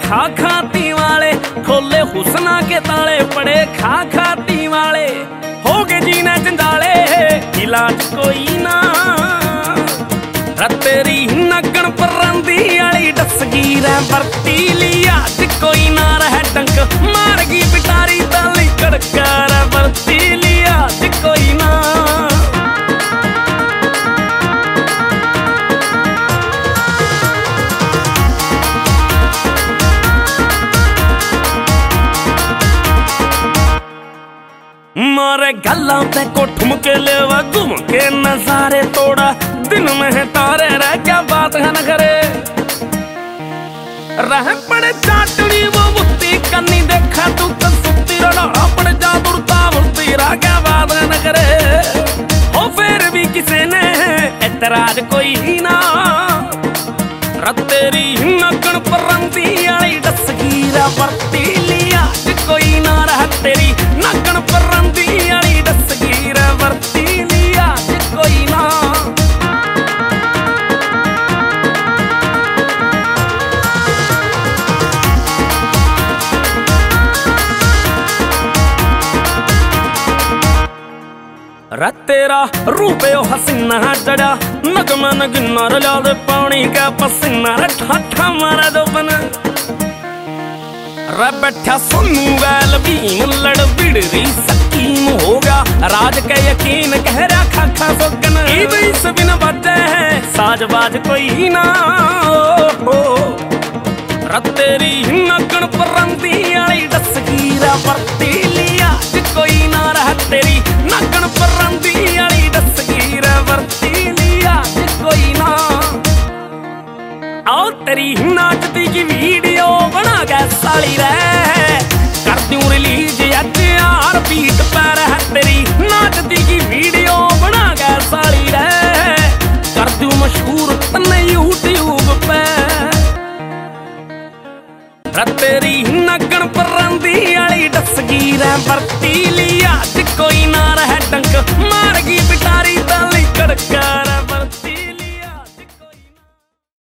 खा खाती वाले, खोले हुस्ना के ताले पड़े खा खाती वाले, हो गए जीने जंजाले इलाज कोई ना। तेरी नगन परंदी आली डसगी रे बरती लिया कोई ना रह डंक, मारगी पिटारी ताली कड़का रे बरती लिया कोई ना। मारे गल्ला पे को ठुमके लेवा घूम के नजारे तोड़ा, दिन में है तारे रह क्या बात है न करे। रह पड़े चाटनी वो मुत्ती कन्नी देखा तू तो सुत्ती रहा पड़ जा दुरता मुर्ती रह क्या बात है न करे। हो फिर भी किसी ने एतराज कोई ना, तेरी नगन परंदी आली डसगी रे बरती लिया कोई ना। रह तेरी नगन परंदी आली डसगी रे बरती लिया कोई ना। रा तेरा रूपे हसीना जड़ा नगमा नगना रला दे पानी का पसीना रे ठाठा मारा दो बन। रे बैठा सोनू वैल भीम लड़ बिड़री सकीम होगा, राज के यकीन कह रहा खाखा सोगन। इस बिन बजे है साजबाज कोई ना। रा तेरी नगन परंदी आली डसगी रे बरती लिया कोई ना। रह तेरी नगन परंदी आली डसगी रे बरती लिया कोई ना। आओ तेरी नाचती की वीडियो बना के साली रे, कर दूं रिलीज यार बीट पर है। तेरी नाचती की वीडियो बना के साली रे, कर दूं मशहूर तन्ने यूट्यूब पे। तेरी नगन परंदी आली डसगी रे बरती लिया कोई ना रह डंक, मारगी पिटारी ताली कड़का रे।